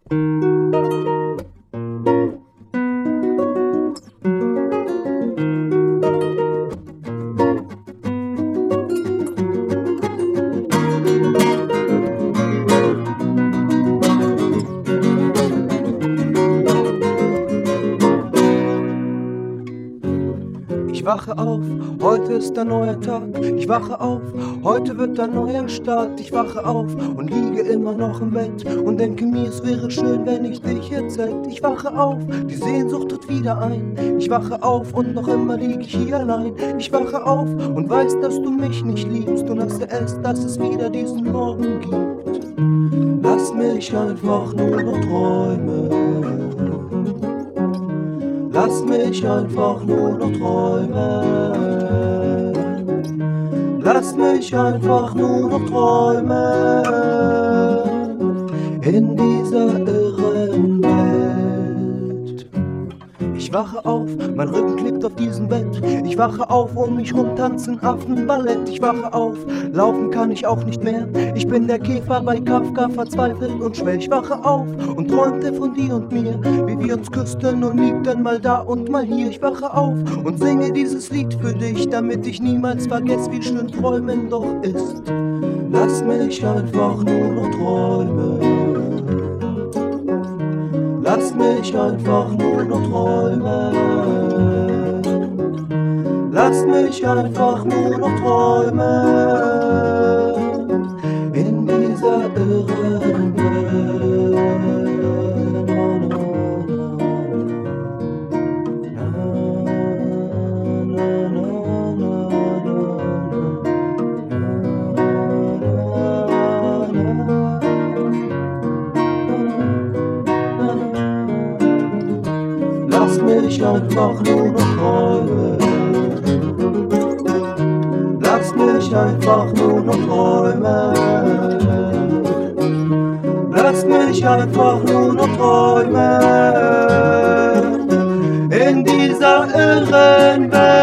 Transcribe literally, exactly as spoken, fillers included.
Ich wache auf, heute ist ein neuer Tag. Ich wache auf, heute wird ein neuer Start. Ich wache auf und liege immer noch im Bett und denke mir, es wäre schön, wenn ich dich jetzt hätte. Ich wache auf, die Sehnsucht tritt wieder ein. Ich wache auf und noch immer liege ich hier allein. Ich wache auf und weiß, dass du mich nicht liebst und hasse es, dass es wieder diesen Morgen gibt. Lass mich einfach nur noch träumen. Lass mich einfach nur noch träumen. Lass mich einfach nur noch träumen. In dieser irren Welt. Ich wache auf, mein Rücken klebt auf diesem Bett. Ich wache auf, um mich rum tanzen Affenballett. Ich wache auf, laufen kann ich auch nicht mehr. Ich bin der Käfer bei Kafka, verzweifelt und schwer. Ich wache auf und träumte von dir und mir, wie wir uns küssten und liebten mal da und mal hier. Ich wache auf und singe dieses Lied für dich, damit ich niemals vergesse, wie schön Träumen doch ist. Lass mich einfach nur noch träumen. Lass mich einfach nur noch träumen. Lass mich einfach nur noch träumen. In dieser irren Welt. Lass mich einfach nur noch träumen. Lass mich einfach nur noch träumen. Lass mich einfach nur noch träumen. In dieser irren Welt.